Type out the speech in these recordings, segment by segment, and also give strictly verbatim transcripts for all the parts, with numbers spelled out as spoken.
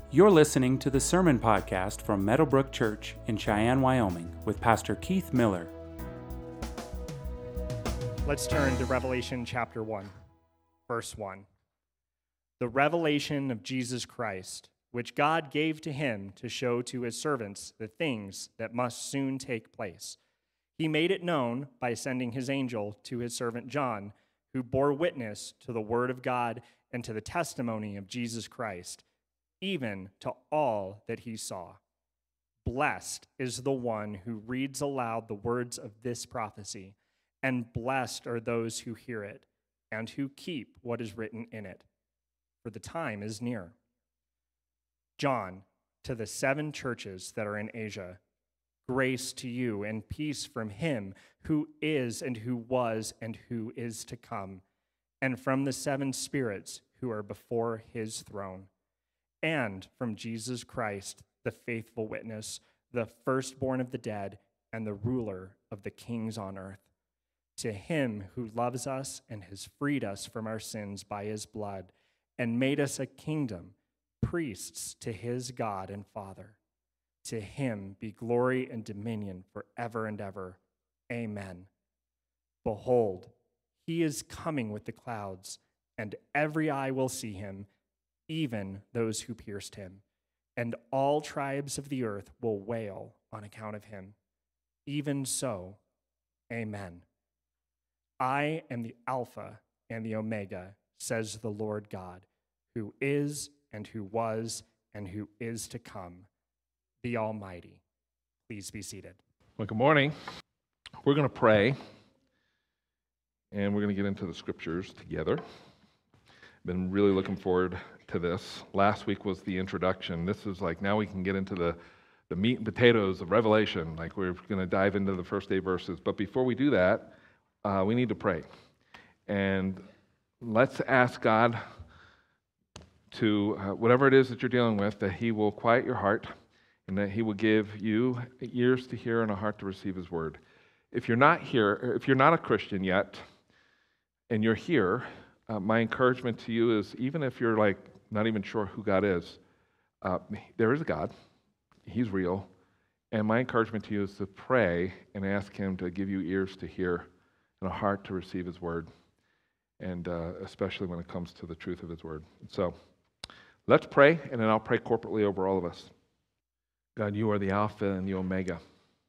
You're listening to the Sermon Podcast from Meadowbrook Church in Cheyenne, Wyoming, with Pastor Keith Miller. Let's turn to Revelation chapter one, verse one. The revelation of Jesus Christ, which God gave to him to show to his servants the things that must soon take place. He made it known by sending his angel to his servant John, who bore witness to the word of God and to the testimony of Jesus Christ, even to all that he saw. Blessed is the one who reads aloud the words of this prophecy, and blessed are those who hear it, and who keep what is written in it, for the time is near. John, to the seven churches that are in Asia, grace to you and peace from him who is and who was and who is to come, and from the seven spirits who are before his throne, and from Jesus Christ, the faithful witness, the firstborn of the dead, and the ruler of the kings on earth. To him who loves us and has freed us from our sins by his blood, and made us a kingdom, priests to his God and Father. To him be glory and dominion forever and ever. Amen. Behold, he is coming with the clouds, and every eye will see him, even those who pierced him, and all tribes of the earth will wail on account of him. Even so, amen. I am the Alpha and the Omega, says the Lord God, who is and who was and who is to come, the Almighty. Please be seated. Well, good morning. We're going to pray, and we're going to get into the scriptures together. Been really looking forward to this. Last week was the introduction. This is like, now we can get into the, the meat and potatoes of Revelation. Like, we're going to dive into the first eight verses. But before we do that, uh, we need to pray. And let's ask God to, uh, whatever it is that you're dealing with, that he will quiet your heart and that he will give you ears to hear and a heart to receive his word. If you're not here, if you're not a Christian yet, and you're here, Uh, my encouragement to you is, even if you're like not even sure who God is, uh, there is a God. He's real. And my encouragement to you is to pray and ask him to give you ears to hear and a heart to receive his word, and uh, especially when it comes to the truth of his word. So let's pray, and then I'll pray corporately over all of us. God, you are the Alpha and the Omega.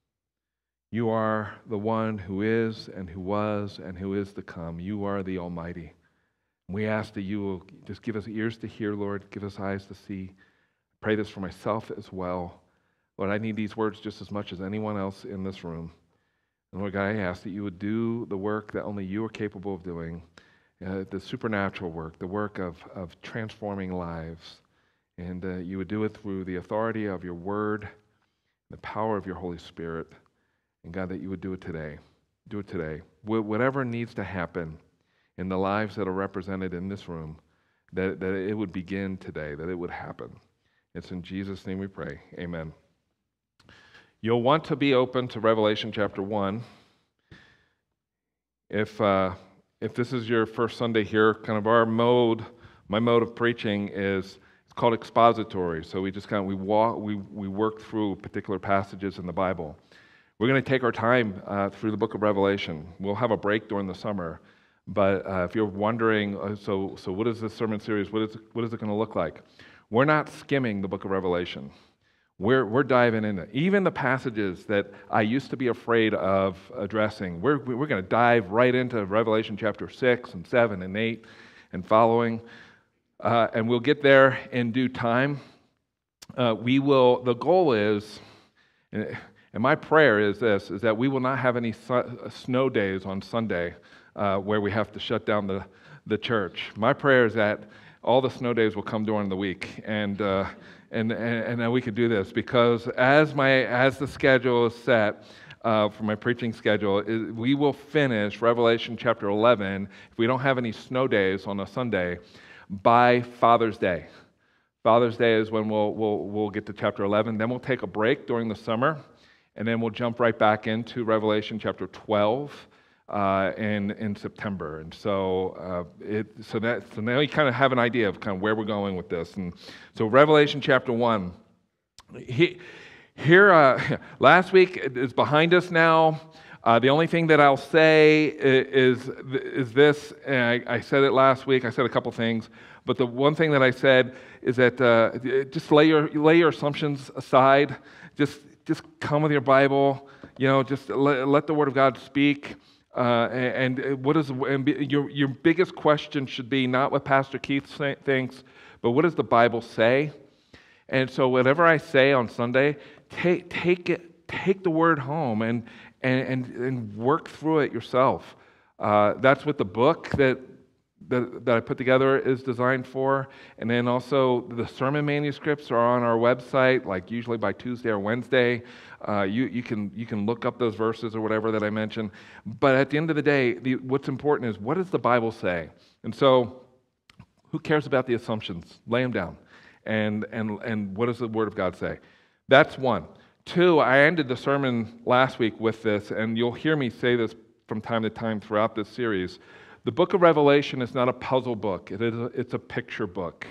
You are the one who is and who was and who is to come. You are the Almighty. We ask that you will just give us ears to hear, Lord. Give us eyes to see. I pray this for myself as well. Lord, I need these words just as much as anyone else in this room. And Lord God, I ask that you would do the work that only you are capable of doing, uh, the supernatural work, the work of, of transforming lives. And uh, you would do it through the authority of your word, the power of your Holy Spirit. And God, that you would do it today. Do it today. Wh- whatever needs to happen in the lives that are represented in this room, that, that it would begin today, that it would happen. It's in Jesus' name we pray. Amen. You'll want to be open to Revelation chapter one. If uh, if this is your first Sunday here, kind of our mode, my mode of preaching is, it's called expository. So we just kind of, we walk, we, we work through particular passages in the Bible. We're going to take our time uh, through the book of Revelation. We'll have a break during the summer. But uh, if you're wondering, uh, so so what is this sermon series? What is what is it going to look like? We're not skimming the book of Revelation. We're we're diving into it. Even the passages that I used to be afraid of addressing. We're we're going to dive right into Revelation chapter six and seven and eight and following, uh, and we'll get there in due time. Uh, we will. The goal is, and my prayer is this: is that we will not have any su- snow days on Sunday. Uh, where we have to shut down the, the church. My prayer is that all the snow days will come during the week, and uh, and and, and then we could do this, because as my as the schedule is set uh, for my preaching schedule, is we will finish Revelation chapter eleven, if we don't have any snow days on a Sunday, by Father's Day. Father's Day is when we'll we'll we'll get to chapter eleven. Then we'll take a break during the summer, and then we'll jump right back into Revelation chapter twelve. uh, in in September, and so uh, it so that so now you kind of have an idea of kind of where we're going with this. And so Revelation chapter one, he, here uh, last week is behind us now. Uh, the only thing that I'll say is is this, and I, I said it last week. I said a couple things, but the one thing that I said is that uh, just lay your lay your assumptions aside. Just just come with your Bible. You know, just let, let the Word of God speak. Uh, and, and what is and your your biggest question should be not what Pastor Keith say, thinks, but what does the Bible say? And so whatever I say on Sunday, take take it, take the Word home and and and, and work through it yourself. Uh, that's what the book that, that that I put together is designed for. And then also the sermon manuscripts are on our website, like usually by Tuesday or Wednesday. Uh, you you can you can look up those verses or whatever that I mentioned. But at the end of the day, the, what's important is what does the Bible say? And so, who cares about the assumptions? Lay them down. And and and what does the Word of God say? That's one. Two, I ended the sermon last week with this, and you'll hear me say this from time to time throughout this series. The book of Revelation is not a puzzle book. It is a, it's a picture book.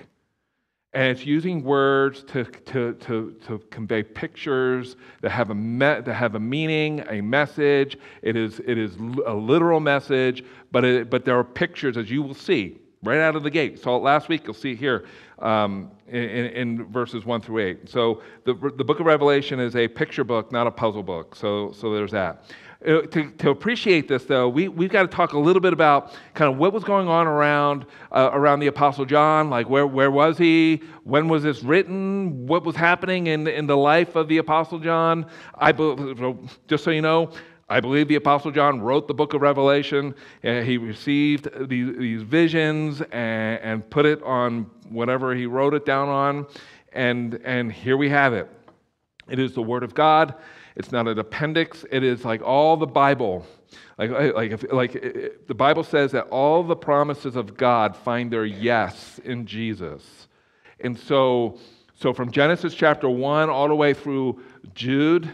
And it's using words to, to, to, to convey pictures that have a me, that have a meaning, a message. It is it is a literal message, but it, but there are pictures, as you will see right out of the gate. So last week, you'll see here um, in, in verses one through eight. So the the book of Revelation is a picture book, not a puzzle book. So so there's that. Uh, to, to appreciate this, though, we, we've got to talk a little bit about kind of what was going on around uh, around the Apostle John, like where, where was he? When was this written? What was happening in, in the life of the Apostle John? I Just so you know, I believe the Apostle John wrote the book of Revelation. Uh, he received these, these visions and, and put it on whatever he wrote it down on, and and here we have it. It is the Word of God. It's not an appendix. It is like all the Bible. Like, like, if, like it, the Bible says that all the promises of God find their yes in Jesus. And so, so from Genesis chapter one all the way through Jude,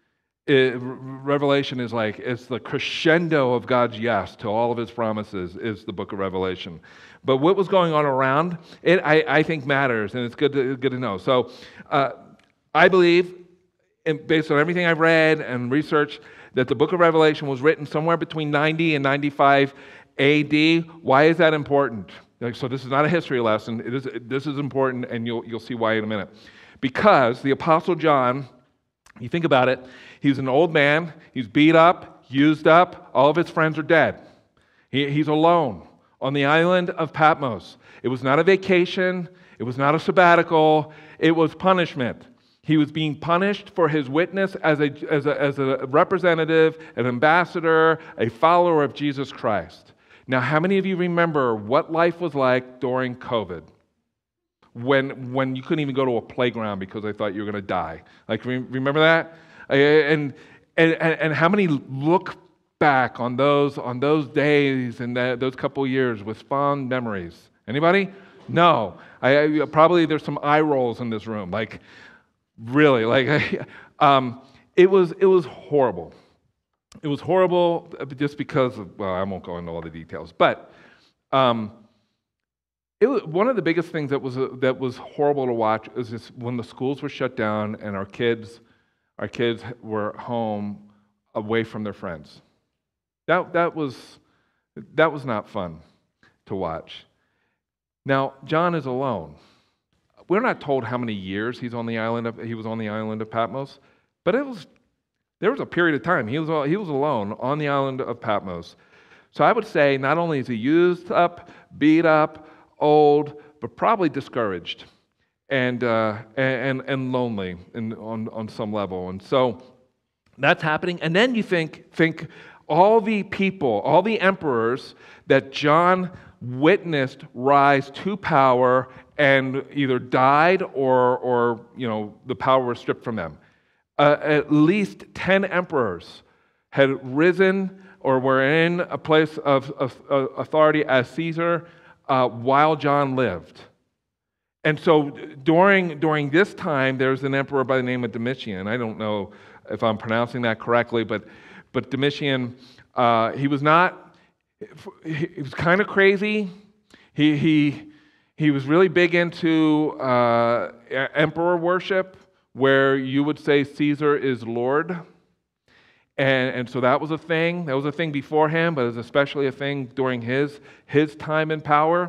it, Revelation is like, it's the crescendo of God's yes to all of his promises is the book of Revelation. But what was going on around it, I, I think matters, and it's good to, good to know. So uh, I believe, and based on everything I've read and researched, that the book of Revelation was written somewhere between ninety and ninety-five A D. Why is that important? Like, so this is not a history lesson. It is, this is important, and you'll, you'll see why in a minute. Because the Apostle John, you think about it, he's an old man, he's beat up, used up, all of his friends are dead. He, he's alone on the island of Patmos. It was not a vacation, it was not a sabbatical, it was punishment. He was being punished for his witness as a, as a, as a representative, an ambassador, a follower of Jesus Christ. Now, how many of you remember what life was like during COVID? When, when you couldn't even go to a playground because they thought you were going to die. Like, remember that? And, and, and how many look back on those, on those days and that, those couple of years with fond memories? Anybody? No. I, I, probably there's some eye rolls in this room. Like, really, like, um, it was it was horrible. It was horrible just because of, well, I won't go into all the details, but um, it was, one of the biggest things that was uh, that was horrible to watch is just when the schools were shut down and our kids, our kids were home away from their friends. That that was that was not fun to watch. Now, John is alone. We're not told how many years he's on the island of, he was on the island of Patmos, but it was there was a period of time he was he was alone on the island of Patmos. So I would say not only is he used up, beat up, old, but probably discouraged and uh, and and lonely in, on on some level. And so that's happening. And then you think think all the people, all the emperors that John witnessed rise to power and either died or, or you know, the power was stripped from them. Uh, at least ten emperors had risen or were in a place of, of, of authority as Caesar uh, while John lived. And so during, during this time, there's an emperor by the name of Domitian. I don't know if I'm pronouncing that correctly, but but Domitian, uh, he was not, he, he was kind of crazy. He, he, he was really big into uh, emperor worship, where you would say Caesar is Lord. And, and so that was a thing. That was a thing before him, but it was especially a thing during his, his time in power.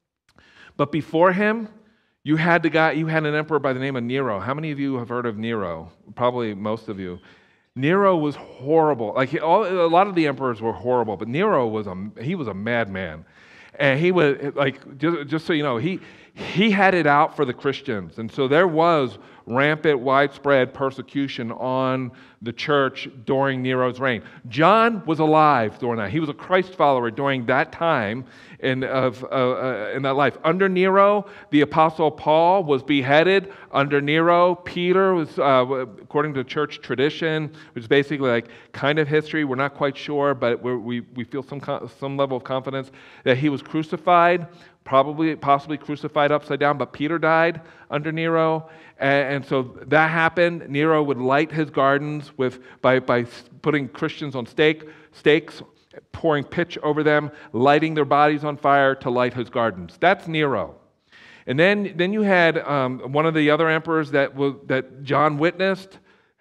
But before him, you had the guy, you had an emperor by the name of Nero. How many of you have heard of Nero? Probably most of you. Nero was horrible. Like he, all, a lot of the emperors were horrible, but Nero was a he was a madman, and he was like just, just so you know he he had it out for the Christians, and so there was rampant, widespread persecution on the church during Nero's reign. John was alive during that. He was a Christ follower during that time in, of, uh, uh, in that life. Under Nero, the Apostle Paul was beheaded. Under Nero, Peter was, uh, according to church tradition, which is basically like kind of history, we're not quite sure, but we're, we we feel some some level of confidence that he was crucified, probably, possibly crucified upside down, but Peter died under Nero. And, and so that happened. Nero would light his gardens with by, by putting Christians on stake, stakes, pouring pitch over them, lighting their bodies on fire to light his gardens. That's Nero. And then, then you had um, one of the other emperors that was, that John witnessed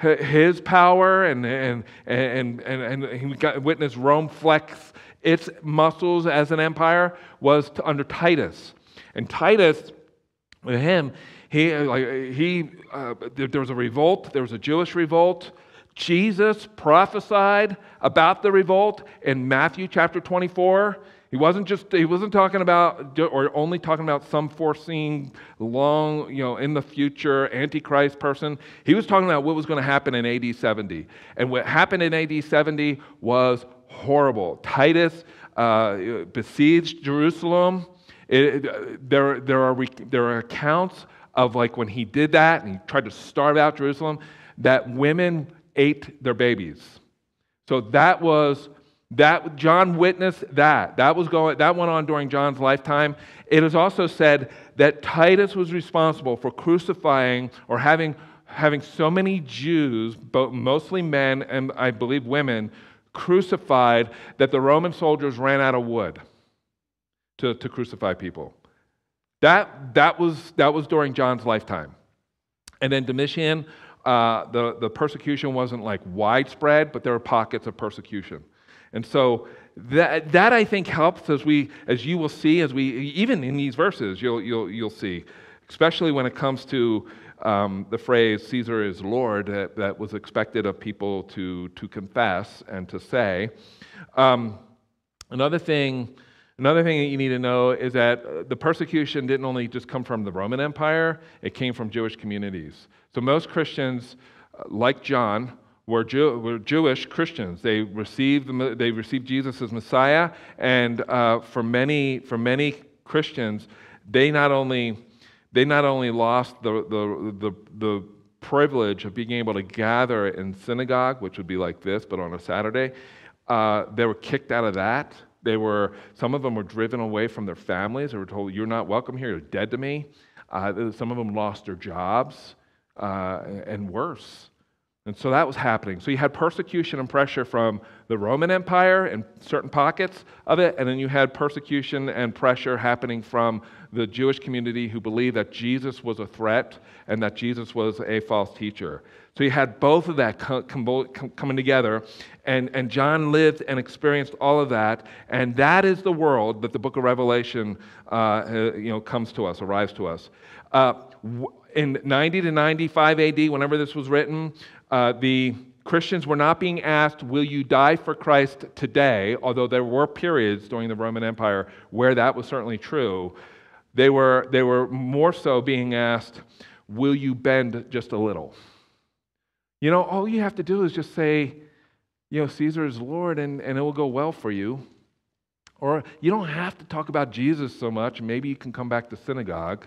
his power, and and and and, and he got witnessed Rome flex its muscles as an empire, was to, under Titus. And Titus, with him, he like he uh, there, there was a revolt. There was a Jewish revolt. Jesus prophesied about the revolt in Matthew chapter twenty-four. He wasn't just he wasn't talking about or only talking about some foreseen long, you know, in the future Antichrist person. He was talking about what was going to happen in A D seventy. And what happened in A D seventy was horrible. Titus uh, besieged Jerusalem. It, it, there, there are there are accounts of like when he did that and he tried to starve out Jerusalem, that women ate their babies. So that was that John witnessed that. That was going that went on during John's lifetime. It is also said that Titus was responsible for crucifying or having having so many Jews, both mostly men and I believe women, crucified that the Roman soldiers ran out of wood to, to crucify people. That that was that was during John's lifetime. And then Domitian, uh, the, the persecution wasn't like widespread, but there were pockets of persecution. And so that that I think helps as we as you will see, as we even in these verses, you'll you'll you'll see, especially when it comes to um, the phrase "Caesar is Lord," that, that was expected of people to to confess and to say. Um, another thing. Another thing that you need to know is that the persecution didn't only just come from the Roman Empire, it came from Jewish communities. So most Christians, like John, were, Jew, were Jewish Christians. They received, they received Jesus as Messiah, and uh, for many for many Christians, they not only they not only lost the the the, the privilege of being able to gather in synagogue, which would be like this, but on a Saturday, uh, they were kicked out of that. They were, some of them were driven away from their families. They were told, "You're not welcome here. You're dead to me." Uh, some of them lost their jobs, uh, and worse. And so that was happening. So you had persecution and pressure from the Roman Empire and certain pockets of it, and then you had persecution and pressure happening from the Jewish community who believed that Jesus was a threat and that Jesus was a false teacher. So you had both of that com- com- coming together, and, and John lived and experienced all of that, and that is the world that the book of Revelation uh, you know, comes to us, arrives to us. Uh, in ninety to ninety-five A D, whenever this was written, uh, the Christians were not being asked, "Will you die for Christ today?" Although there were periods during the Roman Empire where that was certainly true. They were, they were more so being asked, "Will you bend just a little?" You know, all you have to do is just say, you know, "Caesar is Lord," and, and it will go well for you. Or you don't have to talk about Jesus so much. Maybe you can come back to synagogue.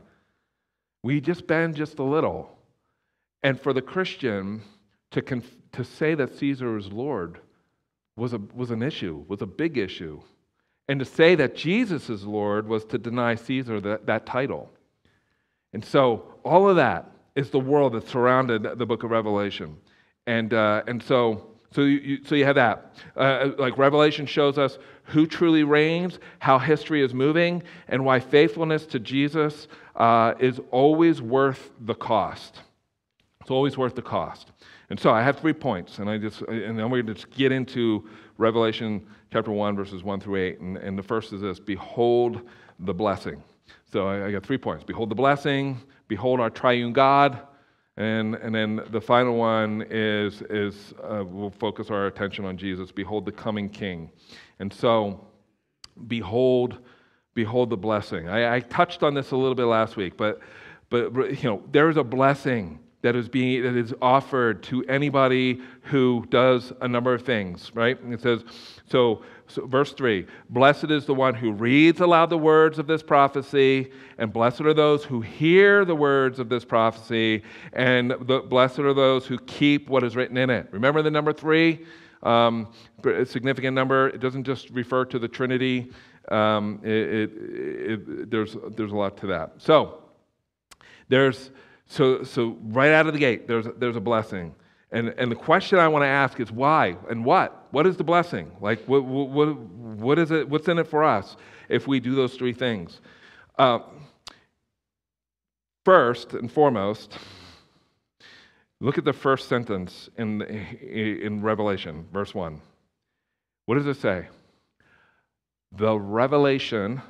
We just bend just a little. And for the Christian to conf- to say that Caesar is Lord was a was an issue, was a big issue. And to say that Jesus is Lord was to deny Caesar that, that title. And so all of that is the world that surrounded the book of Revelation. And uh, and so So you, you, so you have that. Uh, like Revelation shows us who truly reigns, how history is moving, and why faithfulness to Jesus uh, is always worth the cost. It's always worth the cost. And so I have three points, and I just and then we're going to just get into Revelation chapter one, verses one through eight. And, and the first is this: behold the blessing. So I, I got three points: behold the blessing, behold our triune God, and and then the final one is is uh, we'll focus our attention on Jesus. Behold the coming King. And so, behold, behold the blessing. I, I touched on this a little bit last week, but but you know there is a blessing that is being that is offered to anybody who does a number of things, right? And it says, so, so verse three, blessed is the one who reads aloud the words of this prophecy, and blessed are those who hear the words of this prophecy, and the, blessed are those who keep what is written in it. Remember the number three? Um, a significant number. It doesn't just refer to the Trinity. Um, it, it, it, there's, there's a lot to that. So, there's So, so right out of the gate, there's there's a blessing, and and the question I want to ask is why and what? What is the blessing? Like what what what is it? What's in it for us if we do those three things? Uh, first and foremost, look at the first sentence in in Revelation, verse one. What does it say? The revelation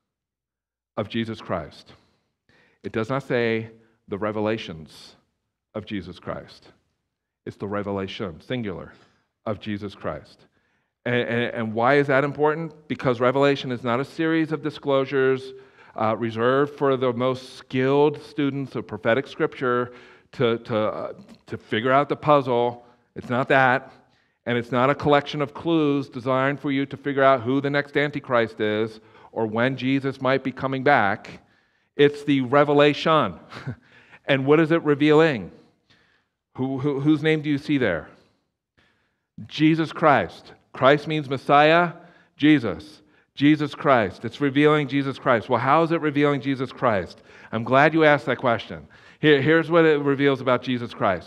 of Jesus Christ. It does not say the revelations of Jesus Christ. It's the revelation, singular, of Jesus Christ. And, and, and why is that important? Because revelation is not a series of disclosures uh, reserved for the most skilled students of prophetic scripture to, to, uh, to figure out the puzzle. It's not that. And it's not a collection of clues designed for you to figure out who the next Antichrist is or when Jesus might be coming back. It's the revelation. And what is it revealing? Who, who, whose name do you see there? Jesus Christ. Christ means Messiah. Jesus. Jesus Christ. It's revealing Jesus Christ. Well, how is it revealing Jesus Christ? I'm glad you asked that question. Here, here's what it reveals about Jesus Christ.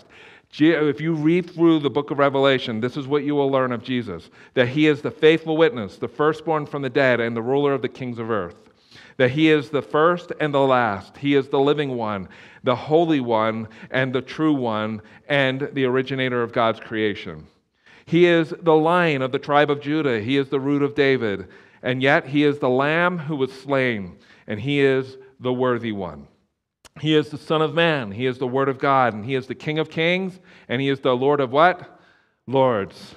If you read through the book of Revelation, this is what you will learn of Jesus. That he is the faithful witness, the firstborn from the dead, and the ruler of the kings of earth. That he is the first and the last. He is the living one, the holy one, and the true one, and the originator of God's creation. He is the Lion of the tribe of Judah. He is the root of David. And yet he is the Lamb who was slain, and he is the worthy one. He is the Son of Man. He is the Word of God, and he is the King of kings, and he is the Lord of what? Lords.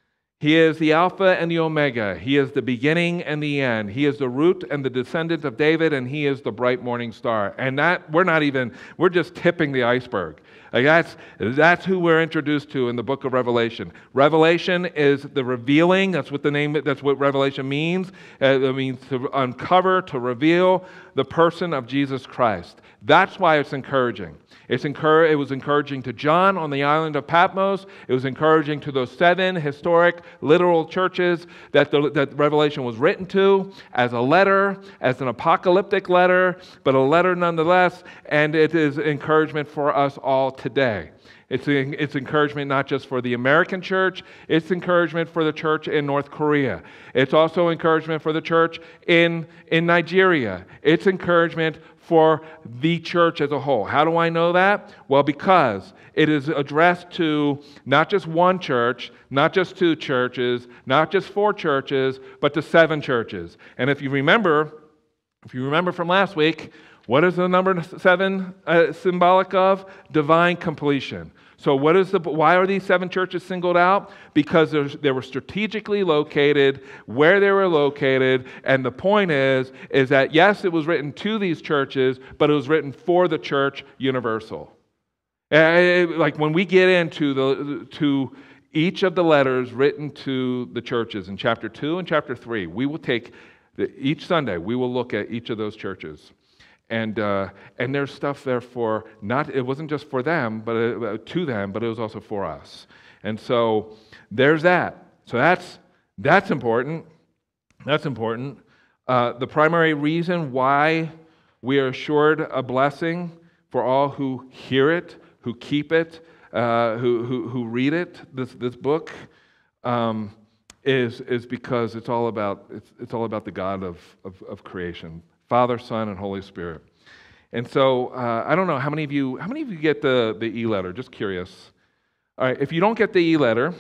He is the Alpha and the Omega. He is the beginning and the end. He is the root and the descendant of David, and he is the bright morning star. And that, we're not even, we're just tipping the iceberg. Like that's, that's who we're introduced to in the book of Revelation. Revelation is the revealing. That's what the name, that's what Revelation means. Uh, it means to uncover, to reveal the person of Jesus Christ. That's why it's encouraging. It's encour- it was encouraging to John on the island of Patmos. It was encouraging to those seven historic, literal churches that, the, that Revelation was written to as a letter, as an apocalyptic letter, but a letter nonetheless, and it is encouragement for us all today. It's, it's encouragement not just for the American church, it's encouragement for the church in North Korea. It's also encouragement for the church in, in Nigeria. It's encouragement for the church as a whole. How do I know that? Well, because it is addressed to not just one church, not just two churches, not just four churches, but to seven churches. And if you remember, if you remember from last week, what is the number seven uh, symbolic of? Divine completion. So what is the? Why are these seven churches singled out? Because they were strategically located where they were located, and the point is, is that yes, it was written to these churches, but it was written for the church universal. And like when we get into the to each of the letters written to the churches in chapter two and chapter three, we will take the, each Sunday we will look at each of those churches. And uh, and there's stuff there for not. It wasn't just for them, but uh, to them, but it was also for us. And so there's that. So that's that's important. That's important. Uh, the primary reason why we are assured a blessing for all who hear it, who keep it, uh, who, who who read it, this this book, um, is is because it's all about it's it's all about the God of of, of creation, Father, Son, and Holy Spirit. And so uh, I don't know how many of you how many of you get the the e-letter? Just curious. All right, if you don't get the e-letter,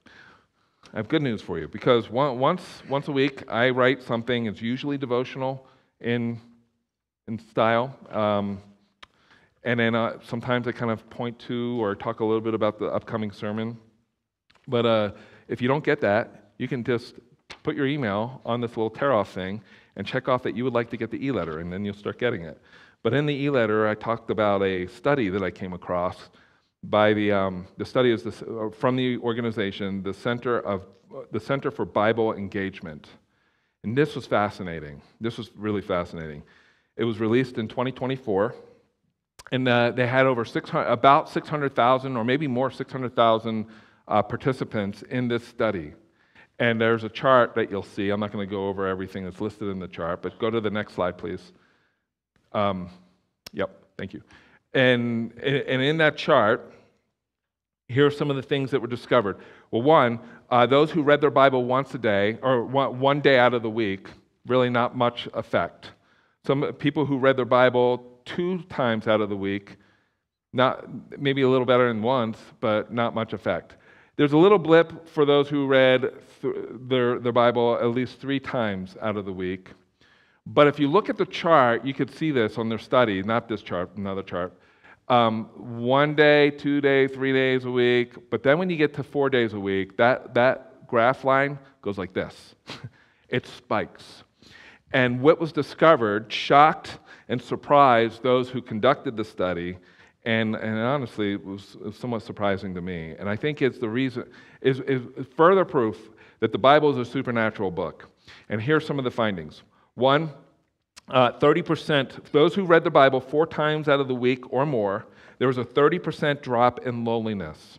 I have good news for you, because one, once once a week I write something. It's usually devotional in in style, um, and then uh, sometimes I kind of point to or talk a little bit about the upcoming sermon. But uh, if you don't get that, you can just put your email on this little tear-off thing and check off that you would like to get the e-letter, and then you'll start getting it. But in the e-letter, I talked about a study that I came across by the um, the study is this, uh, from the organization, the Center of uh, the Center for Bible Engagement, and this was fascinating. This was really fascinating. It was released in twenty twenty-four, and uh, they had over six hundred, about six hundred thousand, or maybe more, six hundred thousand uh, participants in this study. And there's a chart that you'll see. I'm not going to go over everything that's listed in the chart, but go to the next slide, please. Um, yep, thank you. And and in that chart, here are some of the things that were discovered. Well, one, uh, those who read their Bible once a day, or one, one day out of the week, really not much effect. Some people who read their Bible two times out of the week, not maybe a little better than once, but not much effect. There's a little blip for those who read th- their, their Bible at least three times out of the week. But if you look at the chart, you could see this on their study, not this chart, another chart. Um, one day, two days, three days a week, but then when you get to four days a week, that, that graph line goes like this. It spikes. And what was discovered shocked and surprised those who conducted the study, and, and honestly, it was, it was somewhat surprising to me. And I think it's the reason, is, is further proof that the Bible is a supernatural book. And here's some of the findings. One, Uh, thirty percent, those who read the Bible four times out of the week or more, there was a thirty percent drop in loneliness.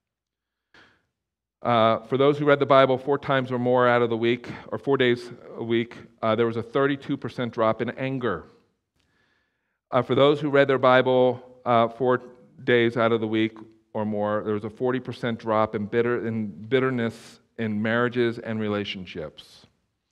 Uh, for those who read the Bible four times or more out of the week, or four days a week, uh, there was a thirty-two percent drop in anger. Uh, for those who read their Bible uh, four days out of the week or more, there was a forty percent drop in, bitter, in bitterness in marriages and relationships.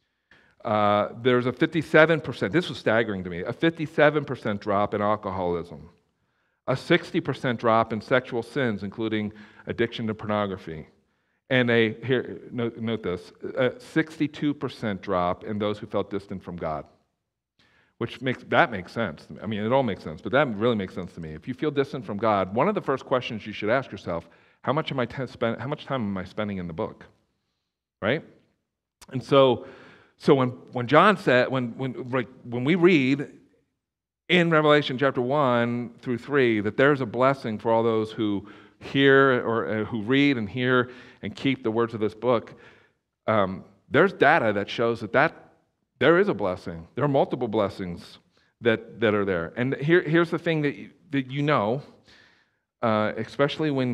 Uh, there's a fifty-seven percent, this was staggering to me, a fifty-seven percent drop in alcoholism, a sixty percent drop in sexual sins, including addiction to pornography, and a, here, note, note this, a sixty-two percent drop in those who felt distant from God, which makes, that makes sense. I mean, it all makes sense, but that really makes sense to me. If you feel distant from God, one of the first questions you should ask yourself, how much am I t- spend, how much time am I spending in the book, right? And so, So when, when John said, when when like, when we read in Revelation chapter one through three that there's a blessing for all those who hear or uh, who read and hear and keep the words of this book, um, there's data that shows that, that there is a blessing. There are multiple blessings that, that are there. And here, here's the thing that you, that you know, uh, especially when,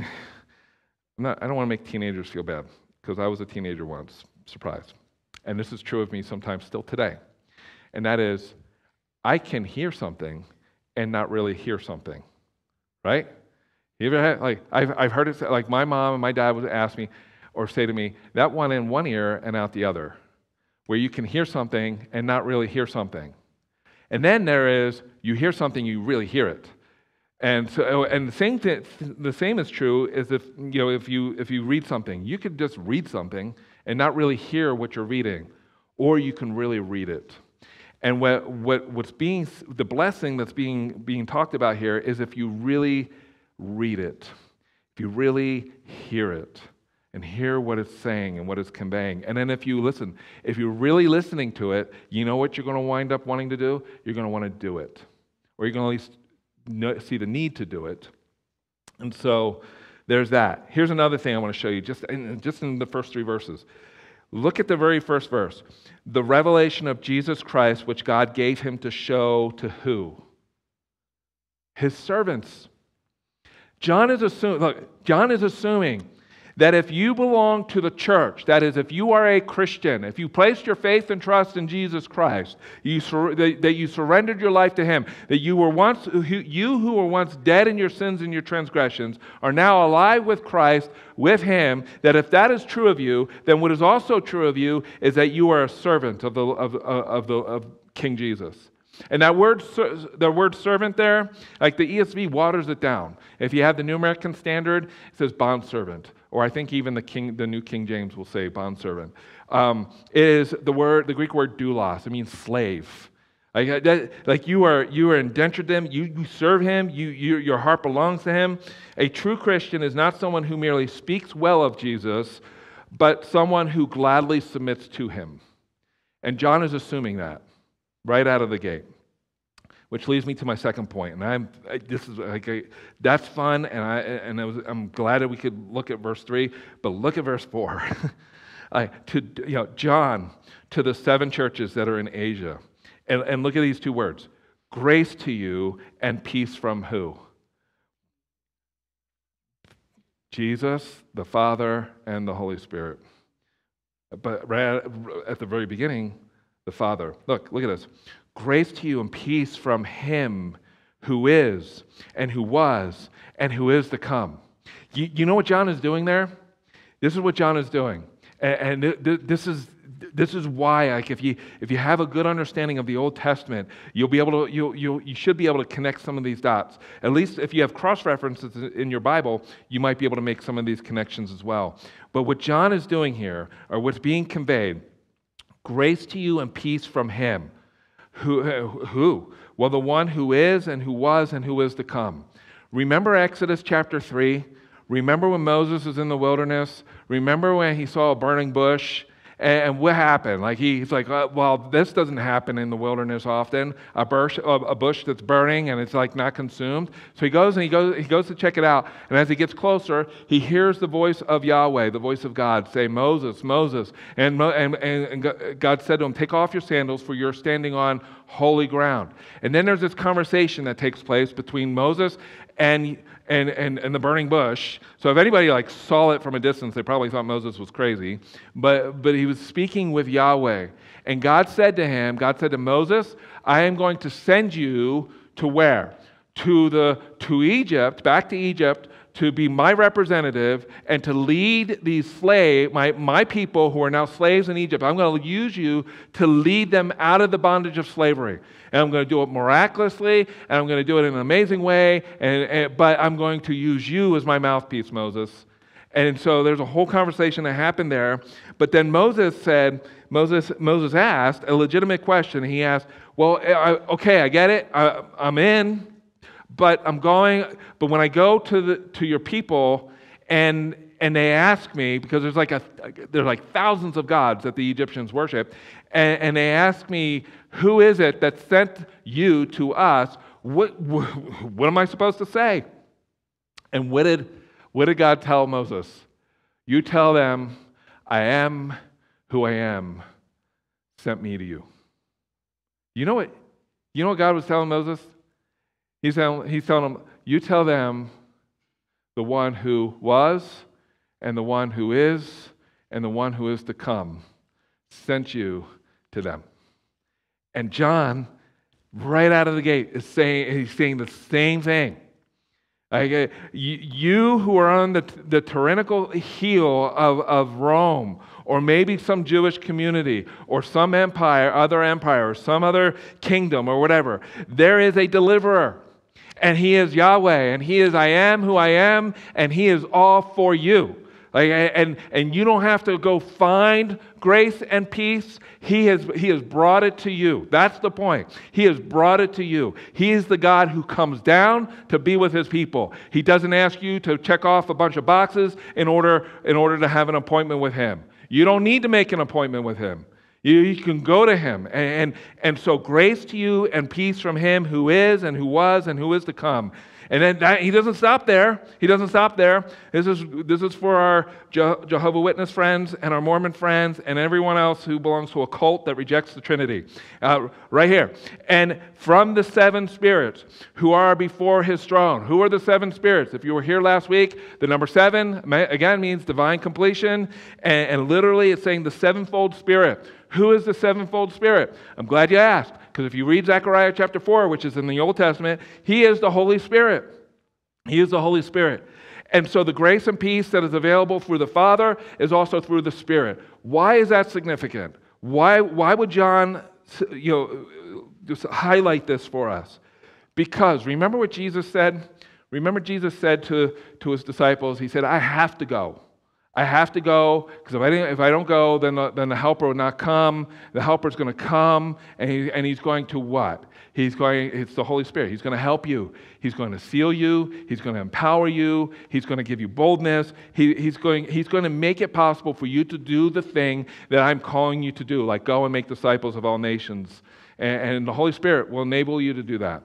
I'm not, I don't want to make teenagers feel bad, because I was a teenager once, surprise. And this is true of me sometimes still today. And that is, I can hear something and not really hear something, right? You ever had, like, I've, I've heard it, like my mom and my dad would ask me or say to me, that one in one ear and out the other, where you can hear something and not really hear something. And then there is, you hear something, you really hear it. And so, and the same thing, the same is true is if, you know, if you if you read something, you could just read something and not really hear what you're reading, or you can really read it. And what, what what's being, the blessing that's being being talked about here is if you really read it, if you really hear it, and hear what it's saying and what it's conveying. And then if you listen, if you're really listening to it, you know what you're going to wind up wanting to do? You're going to want to do it, or you're going to at least know, see the need to do it. And so there's that. Here's another thing I want to show you, just in, just in the first three verses. Look at the very first verse. The revelation of Jesus Christ, which God gave him to show to who? His servants. John is assuming, look, John is assuming that if you belong to the church, that is, if you are a Christian, if you placed your faith and trust in Jesus Christ, you sur- that you surrendered your life to Him, that you were once, you who were once dead in your sins and your transgressions are now alive with Christ, with Him, that if that is true of you, then what is also true of you is that you are a servant of the of, of the of King Jesus. And that word, the word servant there, like the E S V waters it down. If you have the New American Standard, it says bondservant. Or I think even the King, the New King James will say bondservant. Um, is the word, the Greek word doulos. It means slave. Like, that, like you are, you are indentured to Him. You, you serve Him. You, you, your heart belongs to Him. A true Christian is not someone who merely speaks well of Jesus, but someone who gladly submits to Him. And John is assuming that right out of the gate, which leads me to my second point. And I'm I, this is like a, that's fun, and I and I was, I'm glad that we could look at verse three, but look at verse four. I, to you know, John to the seven churches that are in Asia, and, and look at these two words: grace to you and peace from who? Jesus, the Father, and the Holy Spirit. But right at the very beginning, the Father. Look, look at this. Grace to you and peace from Him who is, and who was, and who is to come. You, you know what John is doing there? This is what John is doing. And, and th- this is this is why, like, if you if you have a good understanding of the Old Testament, you'll be able to you you you should be able to connect some of these dots. At least if you have cross references in your Bible, you might be able to make some of these connections as well. But what John is doing here, or what's being conveyed, grace to you and peace from Him. Who, who? Well, the one who is and who was and who is to come. Remember Exodus chapter three? Remember when Moses was in the wilderness? Remember when he saw a burning bush? And what happened? Like he, he's like, uh, well, this doesn't happen in the wilderness often. A bush, a bush that's burning and it's like not consumed. So he goes and he goes, he goes to check it out. And as he gets closer, he hears the voice of Yahweh, the voice of God, say, "Moses, Moses." And and and God said to him, "Take off your sandals, for you're standing on holy ground." And then there's this conversation that takes place between Moses and and and, and the burning bush. So if anybody like saw it from a distance, they probably thought Moses was crazy. But but he was speaking with Yahweh. And God said to him, God said to Moses, "I am going to send you to where? To the to Egypt, back to Egypt, to be my representative and to lead these slave, my, my people who are now slaves in Egypt. I'm going to use you to lead them out of the bondage of slavery. And I'm going to do it miraculously, and I'm going to do it in an amazing way, and, and but I'm going to use you as my mouthpiece, Moses." And so there's a whole conversation that happened there. But then Moses said, Moses Moses asked a legitimate question. He asked, well, I, okay, I get it. I, I'm in. But I'm going, but when I go to the to your people and and they ask me, because there's like a there's like thousands of gods that the Egyptians worship, and, and they ask me, "Who is it that sent you to us?" What what am I supposed to say? And what did what did God tell Moses? "You tell them, I am who I am, sent me to you." You know what? You know what God was telling Moses? He's telling, he's telling them, you tell them the one who was and the one who is and the one who is to come sent you to them. And John, right out of the gate, is saying, he's saying the same thing. Like, uh, you, you who are on the, the tyrannical heel of, of Rome, or maybe some Jewish community, or some empire, other empire, or some other kingdom, or whatever, there is a deliverer. And He is Yahweh, and He is I am who I am, and He is all for you. Like, and, and you don't have to go find grace and peace. He has, he has brought it to you. That's the point. He has brought it to you. He is the God who comes down to be with His people. He doesn't ask you to check off a bunch of boxes in order, in order to have an appointment with Him. You don't need to make an appointment with Him. You, you can go to him. And, and, and so grace to you and peace from him who is and who was and who is to come. And then that, he doesn't stop there. He doesn't stop there. This is, this is for our Je- Jehovah Witness friends and our Mormon friends and everyone else who belongs to a cult that rejects the Trinity. Uh, right here. And from the seven spirits who are before his throne. Who are the seven spirits? If you were here last week, the number seven, again, means divine completion. And, and literally it's saying the sevenfold spirit. Who is the sevenfold spirit? I'm glad you asked, because if you read Zechariah chapter four, which is in the Old Testament, he is the Holy Spirit. He is the Holy Spirit. And so the grace and peace that is available through the Father is also through the Spirit. Why is that significant? Why, why would John, you know, just highlight this for us? Because remember what Jesus said? Remember Jesus said to, to his disciples, he said, I have to go. I have to go, because if I didn't, if I don't go, then the, then the helper will not come. The helper's going to come, and, he, and he's going to what? He's going, it's the Holy Spirit. He's going to help you. He's going to seal you. He's going to empower you. He's going to give you boldness. He, he's going, he's going to make it possible for you to do the thing that I'm calling you to do, like go and make disciples of all nations. And, and the Holy Spirit will enable you to do that.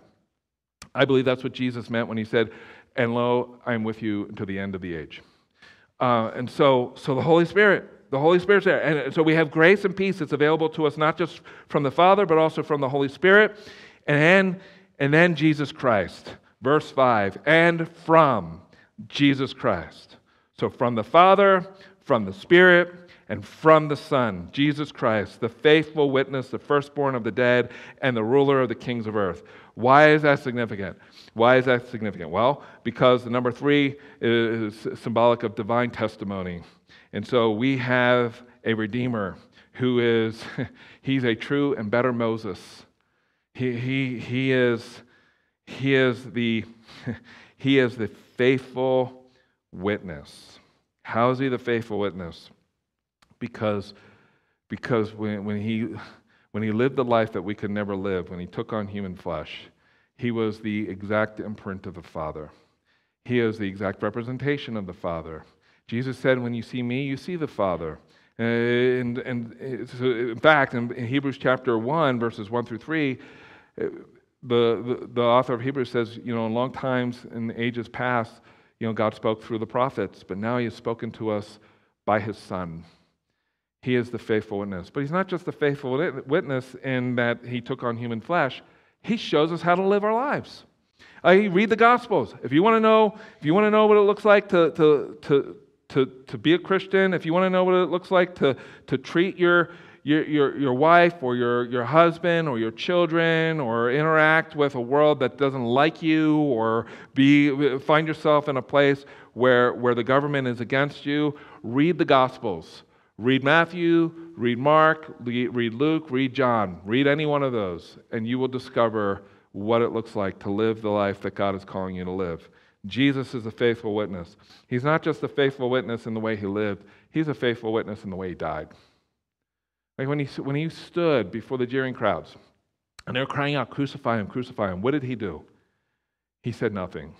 I believe that's what Jesus meant when he said, and lo, I am with you until the end of the age. Uh, and so, so the Holy Spirit, the Holy Spirit's there. And so we have grace and peace that's available to us, not just from the Father, but also from the Holy Spirit. And then, and then Jesus Christ. Verse five, and from Jesus Christ. So from the Father, from the Spirit, and from the Son, Jesus Christ, the faithful witness, the firstborn of the dead, and the ruler of the kings of earth. Why is that significant? Why is that significant? Well, because the number three is symbolic of divine testimony. And so we have a Redeemer who is, he's a true and better Moses. He, he, he is, he is the, he is the faithful witness. How is he the faithful witness? Because, because when, when he when he lived the life that we could never live, when he took on human flesh, he was the exact imprint of the Father. He is the exact representation of the Father. Jesus said, when you see me, you see the Father. And, and so in fact, in Hebrews chapter one, verses one through three, the, the, the author of Hebrews says, you know, in long times in the ages past, you know, God spoke through the prophets, but now he has spoken to us by his Son. He is the faithful witness. But he's not just the faithful witness in that he took on human flesh. He shows us how to live our lives. Uh, you read the Gospels. If you want to know, if you want to know what it looks like to, to, to, to, to be a Christian, if you want to know what it looks like to, to treat your, your, your, your wife or your, your husband or your children, or interact with a world that doesn't like you, or be find yourself in a place where, where the government is against you, read the Gospels. Read Matthew, read Mark, read Luke, read John. Read any one of those, and you will discover what it looks like to live the life that God is calling you to live. Jesus is a faithful witness. He's not just a faithful witness in the way he lived, he's a faithful witness in the way he died. Like when he, when he stood before the jeering crowds, and they were crying out, crucify him, crucify him, what did he do? He said nothing.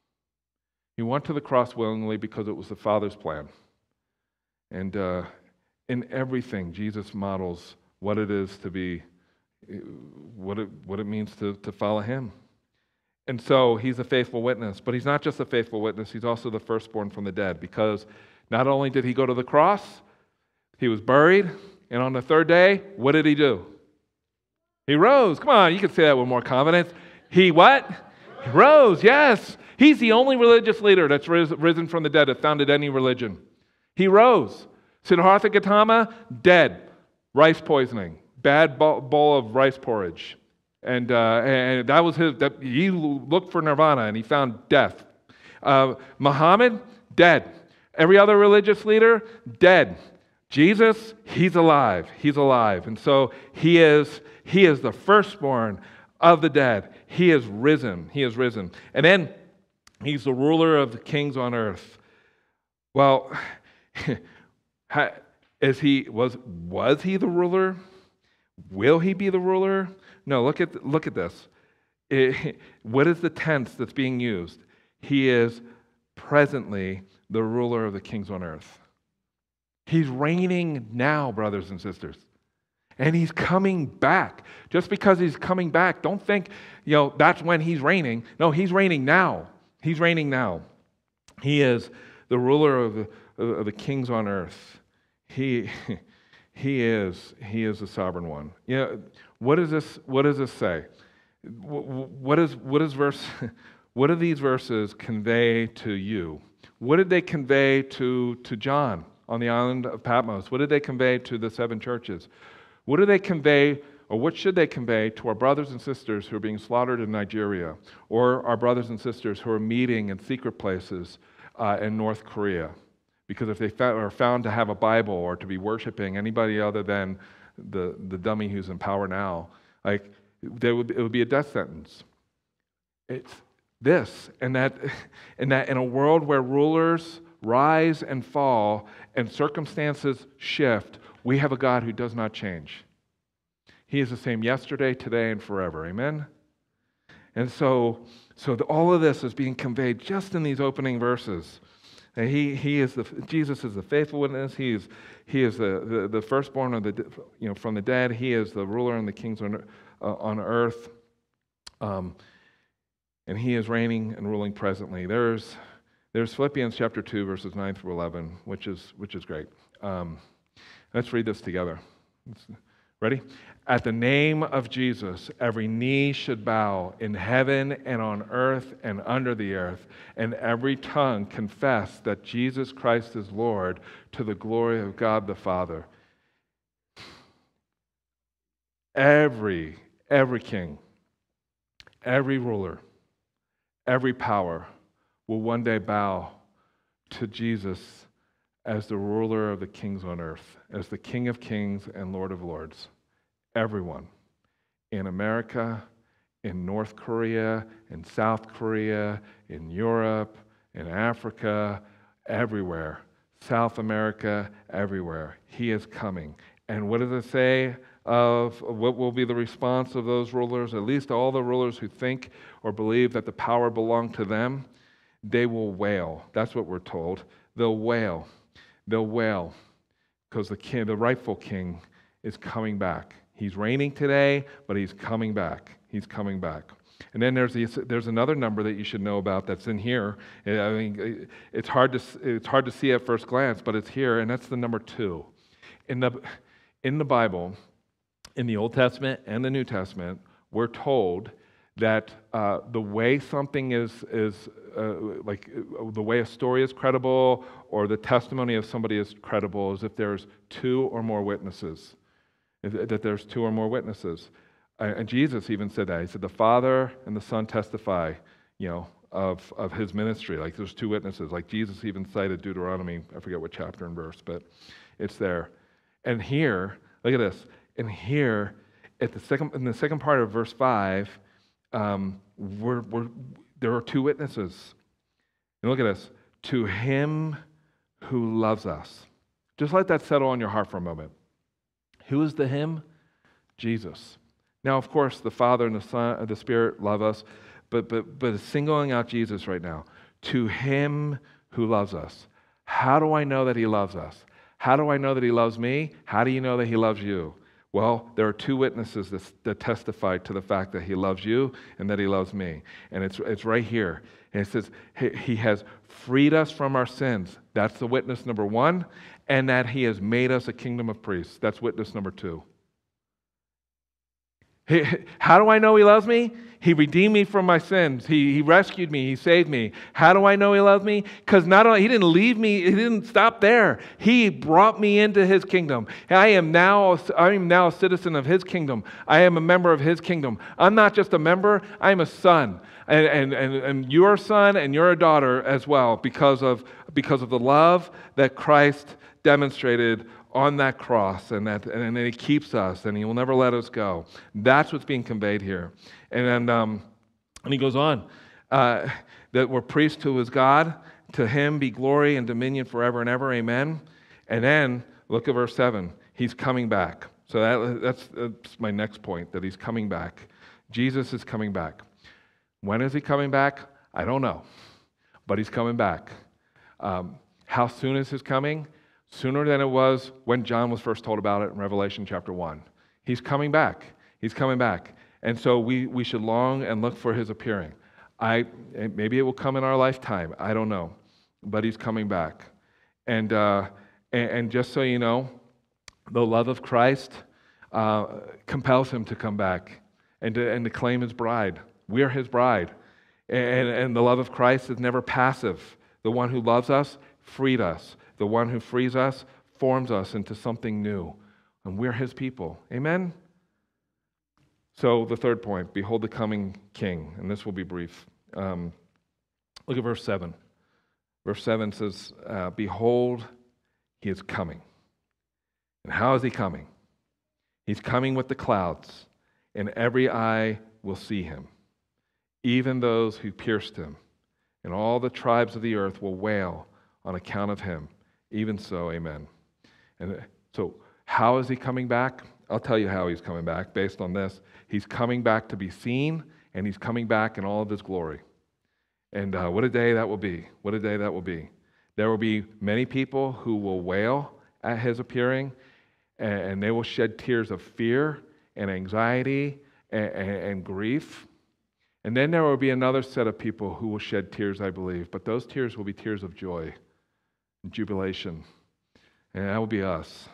He went to the cross willingly because it was the Father's plan. And uh, in everything, Jesus models what it is to be, what it, what it means to, to follow him. And so he's a faithful witness, but he's not just a faithful witness, he's also the firstborn from the dead, because not only did he go to the cross, he was buried, and on the third day, what did he do? He rose. Come on, you can say that with more confidence. He what? He rose, yes. He's the only religious leader that's risen from the dead that founded any religion. He rose. Siddhartha Gautama, dead. Rice poisoning. Bad bowl of rice porridge. And, uh, and that was his, that, he looked for nirvana and he found death. Uh, Muhammad, dead. Every other religious leader, dead. Jesus, he's alive. He's alive. And so he is, he is the firstborn of the dead. He is risen. He is risen. And then he's the ruler of the kings on earth. Well, is he was was he the ruler? Will he be the ruler? No. Look at look at this. It, what is the tense that's being used? He is presently the ruler of the kings on earth. He's reigning now, brothers and sisters. And he's coming back. Just because he's coming back, don't think, you know, that's when he's reigning. No, he's reigning now. He's reigning now. He is the ruler of the, of the kings on earth. He, he is, he is the sovereign one. You know, what does this, what does this say? What is, what is verse, what do these verses convey to you? What did they convey to, to John on the island of Patmos? What did they convey to the seven churches? What do they convey, or what should they convey to our brothers and sisters who are being slaughtered in Nigeria, or our brothers and sisters who are meeting in secret places uh, in North Korea? Because if they are found to have a Bible or to be worshiping anybody other than the, the dummy who's in power now, like there would, it would be a death sentence. It's this, and that, and that in a world where rulers rise and fall and circumstances shift, we have a God who does not change. He is the same yesterday, today, and forever. Amen? And so, so the, all of this is being conveyed just in these opening verses. And he, he is the Jesus is the faithful witness. He is he is the, the, the firstborn of the you know from the dead. He is the ruler and the kings on uh, on earth. Um, and he is reigning and ruling presently. There's there's Philippians chapter two verses nine through eleven, which is which is great. Um, let's read this together. Ready? At the name of Jesus, every knee should bow in heaven and on earth and under the earth, and every tongue confess that Jesus Christ is Lord, to the glory of God the Father. Every, every king, every ruler, every power will one day bow to Jesus as the ruler of the kings on earth, as the King of kings and Lord of lords. Everyone in America, in North Korea, in South Korea, in Europe, in Africa, everywhere, South America, everywhere. He is coming. And what does it say of what will be the response of those rulers? At least all the rulers who think or believe that the power belonged to them, they will wail. That's what we're told. They'll wail. They'll wail because the king, the rightful king, is coming back. He's reigning today, but he's coming back. He's coming back. And then there's these, there's another number that you should know about that's in here. I mean, it's hard to it's hard to see at first glance, but it's here, and that's the number two. In the in the Bible, in the Old Testament and the New Testament, we're told that uh, the way something is is uh, like uh, the way a story is credible or the testimony of somebody is credible is if there's two or more witnesses. That there's two or more witnesses. And Jesus even said that. He said the Father and the Son testify, you know, of, of his ministry. Like there's two witnesses. Like Jesus even cited Deuteronomy, I forget what chapter and verse, but it's there. And here, look at this. And here, at the second, in the second part of verse five, um, we're, we're, there are two witnesses. And look at this. To him who loves us. Just let that settle on your heart for a moment. Who is the him? Jesus. Now, of course, the Father and the Son, the Spirit love us, but but but singling out Jesus right now. To him who loves us. How do I know that he loves us? How do I know that he loves me? How do you know that he loves you? Well, there are two witnesses that, that testify to the fact that he loves you and that he loves me. And it's it's right here. And it says, he, he has freed us from our sins. That's the witness number one. And that he has made us a kingdom of priests. That's witness number two. He, how do I know he loves me? He redeemed me from my sins. He, he rescued me. He saved me. How do I know he loves me? Because not only he didn't leave me, he didn't stop there. He brought me into his kingdom. I am now I am now a citizen of his kingdom. I am a member of his kingdom. I'm not just a member, I'm a son. And, and, and, and you're a son and you're a daughter as well because of, because of the love that Christ demonstrated on that cross, and that and he keeps us, and he will never let us go. That's what's being conveyed here. And and, um, and he goes on, uh, that we're priests to his God, to him be glory and dominion forever and ever, amen. And then, look at verse seven, he's coming back. So that, that's, that's my next point, that he's coming back. Jesus is coming back. When is he coming back? I don't know, but he's coming back. Um, how soon is his coming? Sooner than it was when John was first told about it in Revelation chapter one. He's coming back. He's coming back. And so we, we should long and look for his appearing. I maybe it will come in our lifetime. I don't know. But he's coming back. And, uh, and, and just so you know, the love of Christ uh, compels him to come back and to, and to claim his bride. We're his bride. And, and the love of Christ is never passive. The one who loves us freed us. The one who frees us forms us into something new. And we're his people. Amen? So the third point, behold the coming king. And this will be brief. Um, look at verse seven. Verse seven says, uh, behold, he is coming. And how is he coming? He's coming with the clouds, and every eye will see him, even those who pierced him. And all the tribes of the earth will wail on account of him. Even so, amen. And so, how is he coming back? I'll tell you how he's coming back based on this. He's coming back to be seen, and he's coming back in all of his glory. And uh, what a day that will be. What a day that will be. There will be many people who will wail at his appearing, and, and they will shed tears of fear and anxiety and, and, and grief. And then there will be another set of people who will shed tears, I believe. But those tears will be tears of joy and jubilation. And that will be us.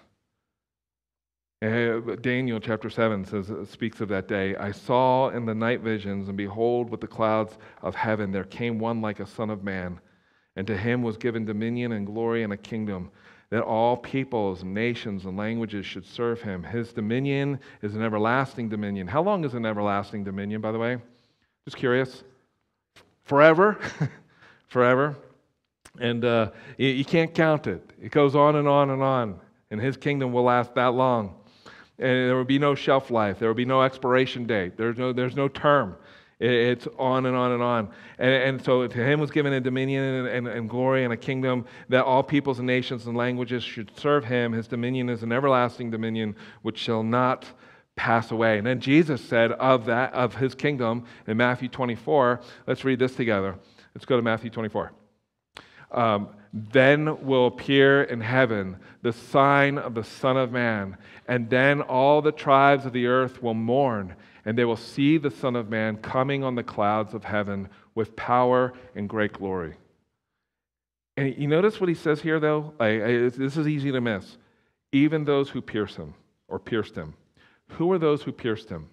Daniel chapter seven says, speaks of that day. I saw in the night visions, and behold, with the clouds of heaven, there came one like a son of man. And to him was given dominion and glory and a kingdom, that all peoples, nations, and languages should serve him. His dominion is an everlasting dominion. How long is an everlasting dominion, by the way? Just curious. Forever. Forever. And uh, you, you can't count it. It goes on and on and on. And his kingdom will last that long. And there will be no shelf life. There will be no expiration date. There's no, there's no term. It's on and on and on. And, and so to him was given a dominion and, and, and glory and a kingdom that all peoples and nations and languages should serve him. His dominion is an everlasting dominion which shall not pass away. And then Jesus said of that, of his kingdom in Matthew twenty-four, let's read this together. Let's go to Matthew twenty-four. Um, then will appear in heaven the sign of the Son of Man, and then all the tribes of the earth will mourn, and they will see the Son of Man coming on the clouds of heaven with power and great glory. And you notice what he says here, though? I, I, this is easy to miss. Even those who pierce him, or pierced him. Who are those who pierced him?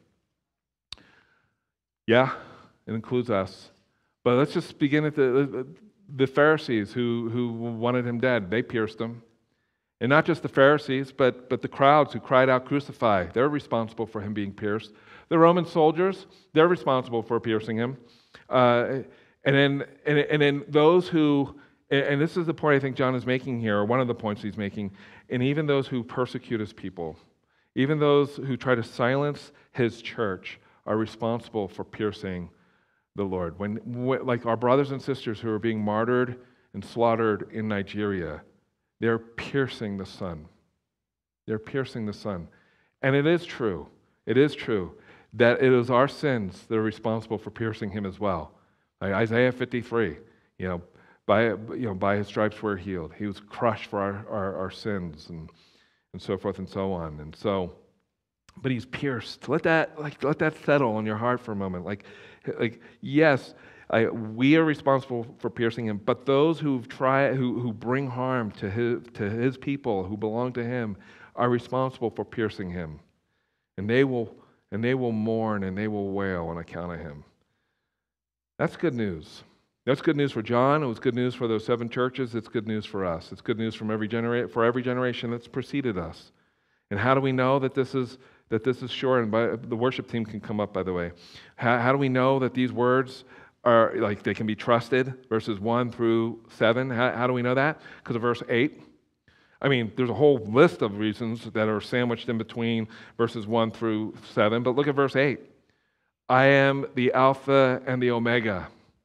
Yeah, it includes us. But let's just begin at the... The Pharisees who, who wanted him dead, they pierced him. And not just the Pharisees, but, but the crowds who cried out, crucify. They're responsible for him being pierced. The Roman soldiers, they're responsible for piercing him. Uh, and, then, and, and then those who, and this is the point I think John is making here, or one of the points he's making, and even those who persecute his people, even those who try to silence his church are responsible for piercing the Lord. When, when, like our brothers and sisters who are being martyred and slaughtered in Nigeria, they're piercing the Son. They're piercing the Son. And it is true, it is true that it is our sins that are responsible for piercing him as well. Like Isaiah fifty-three, you know, by you know by his stripes we're healed. He was crushed for our, our, our sins and and so forth and so on. And so, but he's pierced. Let that like let that settle in your heart for a moment. Like Like yes, I, we are responsible for piercing him, but those who try, who who bring harm to his to his people who belong to him, are responsible for piercing him, and they will and they will mourn and they will wail on account of him. That's good news. That's good news for John. It was good news for those seven churches. It's good news for us. It's good news from every genera- for every generation that's preceded us. And how do we know that this is? That this is sure, and by, the worship team can come up, by the way. How, how do we know that these words are, like, they can be trusted, verses one through seven? How, how do we know that? Because of verse eight. I mean, there's a whole list of reasons that are sandwiched in between verses one through seven, but look at verse eight. I am the Alpha and the Omega,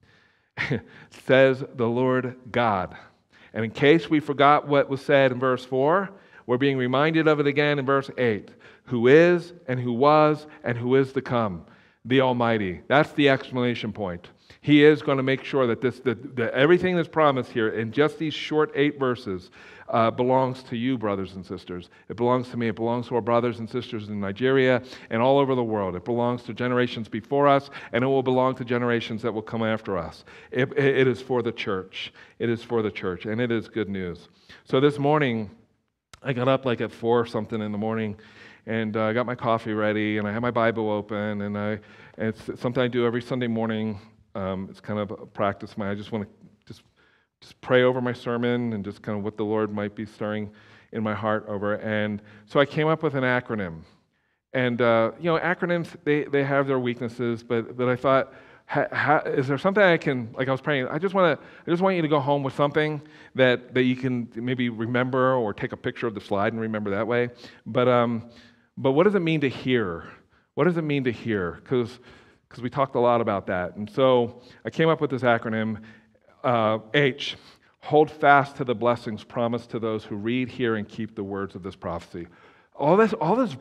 says the Lord God. And in case we forgot what was said in verse four, we're being reminded of it again in verse eight. Who is, and who was, and who is to come, the Almighty. That's the exclamation point. He is going to make sure that this, that, that everything that's promised here in just these short eight verses uh, belongs to you, brothers and sisters. It belongs to me. It belongs to our brothers and sisters in Nigeria and all over the world. It belongs to generations before us, and it will belong to generations that will come after us. It, it, it is for the church. It is for the church, and it is good news. So this morning, I got up like at four or something in the morning, and I uh, got my coffee ready, and I had my Bible open, and I and it's something I do every Sunday morning. Um, it's kind of a practice. My I just want to just just pray over my sermon and just kind of what the Lord might be stirring in my heart over. And so I came up with an acronym, and uh, you know, acronyms they they have their weaknesses, but but I thought, ha, ha, is there something I can like? I was praying. I just want to I just want you to go home with something that that you can maybe remember or take a picture of the slide and remember that way. But um, but what does it mean to hear? What does it mean to hear? Because because we talked a lot about that. And so I came up with this acronym, uh, H, hold fast to the blessings promised to those who read, hear, and keep the words of this prophecy. All this, all this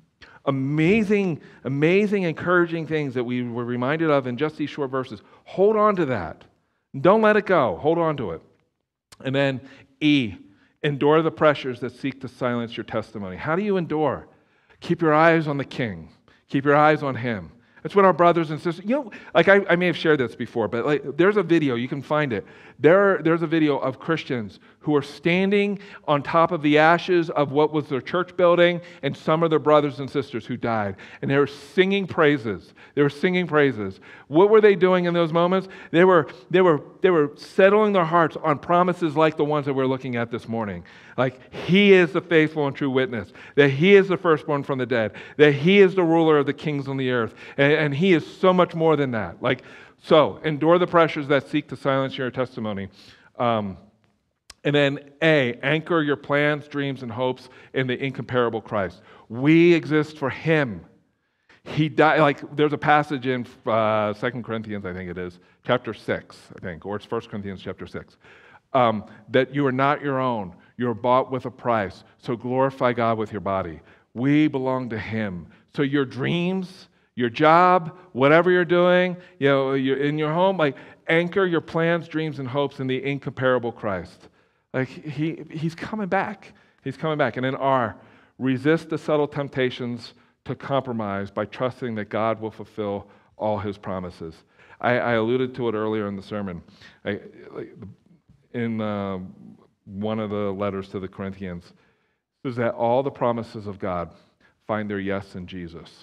amazing, amazing, encouraging things that we were reminded of in just these short verses. Hold on to that. Don't let it go. Hold on to it. And then E, endure the pressures that seek to silence your testimony. How do you endure? Keep your eyes on the King. Keep your eyes on Him. That's what our brothers and sisters, you know, like I, I may have shared this before, but like there's a video, you can find it. There, there's a video of Christians who are standing on top of the ashes of what was their church building and some of their brothers and sisters who died. And they were singing praises. They were singing praises. What were they doing in those moments? They were, they were, they were settling their hearts on promises like the ones that we're looking at this morning. Like He is the faithful and true witness, that He is the firstborn from the dead, that He is the ruler of the kings on the earth, and, and He is so much more than that. Like, so, endure the pressures that seek to silence your testimony. Um, and then A, anchor your plans, dreams, and hopes in the incomparable Christ. We exist for Him. He died, like there's a passage in uh, Second Corinthians, I think it is, chapter six, I think, or it's First Corinthians chapter six, um, that you are not your own. You are bought with a price, so glorify God with your body. We belong to Him. So your dreams, your job, whatever you're doing, you know, you're in your home, like anchor your plans, dreams, and hopes in the incomparable Christ. Like he, He's coming back. He's coming back. And then R, resist the subtle temptations to compromise by trusting that God will fulfill all His promises. I, I alluded to it earlier in the sermon. I, in uh, one of the letters to the Corinthians, it says that all the promises of God find their yes in Jesus.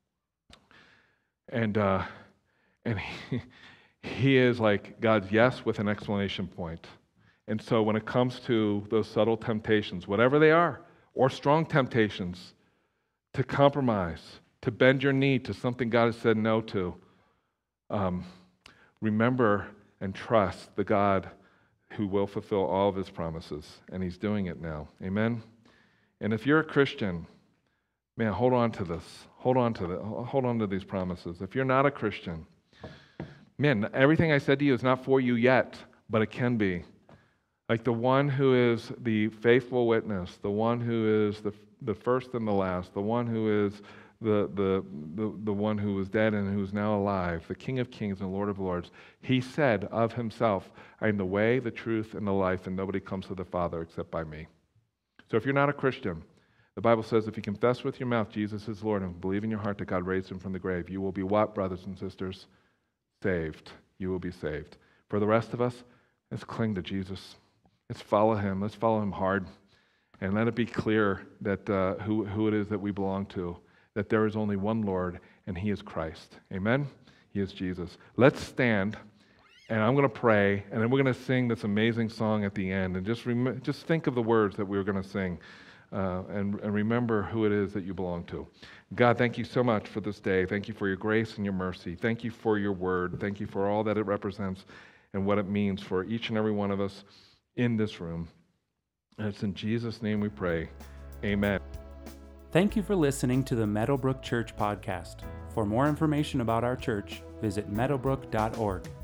And uh, and he, he is like God's yes with an exclamation point. And so when it comes to those subtle temptations, whatever they are, or strong temptations, to compromise, to bend your knee to something God has said no to, um, remember and trust the God who will fulfill all of His promises. And He's doing it now. Amen? And if you're a Christian, man, hold on to this. Hold on to the, hold on to these promises. If you're not a Christian, man, everything I said to you is not for you yet, but it can be. Like the one who is the faithful witness, the one who is the the first and the last, the one who is the the the, the one who was dead and who is now alive, the King of Kings and Lord of Lords. He said of Himself, I am the way, the truth, and the life, and nobody comes to the Father except by me. So if you're not a Christian, the Bible says if you confess with your mouth Jesus is Lord and believe in your heart that God raised Him from the grave, you will be what, brothers and sisters? Saved. You will be saved. For the rest of us, let's cling to Jesus. Let's follow Him. Let's follow Him hard. And let it be clear that uh, who, who it is that we belong to, that there is only one Lord, and He is Christ. Amen? He is Jesus. Let's stand, and I'm going to pray, and then we're going to sing this amazing song at the end. And just rem- just think of the words that we were going to sing. Uh, and, and remember who it is that you belong to. God, thank you so much for this day. Thank you for your grace and your mercy. Thank you for your word. Thank you for all that it represents and what it means for each and every one of us in this room. And it's in Jesus' name we pray. Amen. Thank you for listening to the Meadowbrook Church podcast. For more information about our church, visit meadowbrook dot org.